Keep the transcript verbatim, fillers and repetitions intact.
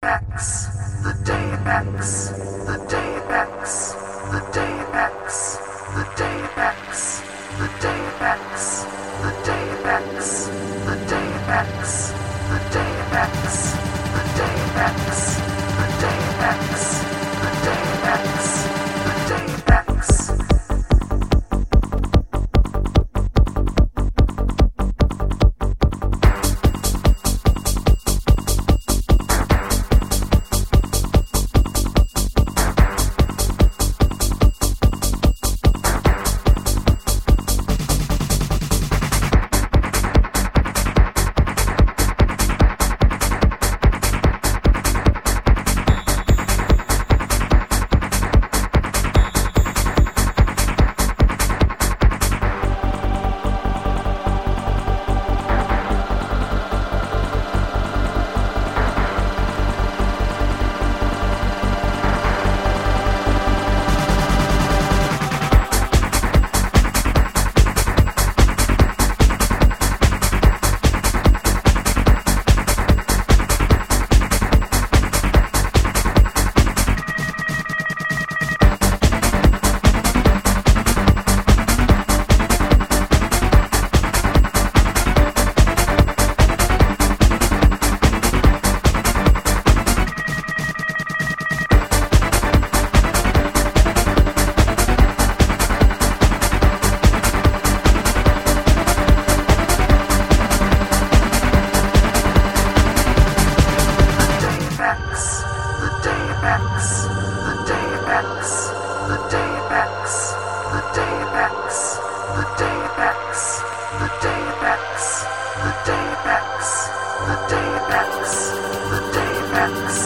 X, the day X, the day X, the day X, the day X, the day X, the day X, the day X, the day X, the day X, the day X, the day X, the day X. The day X, the day X, the day X.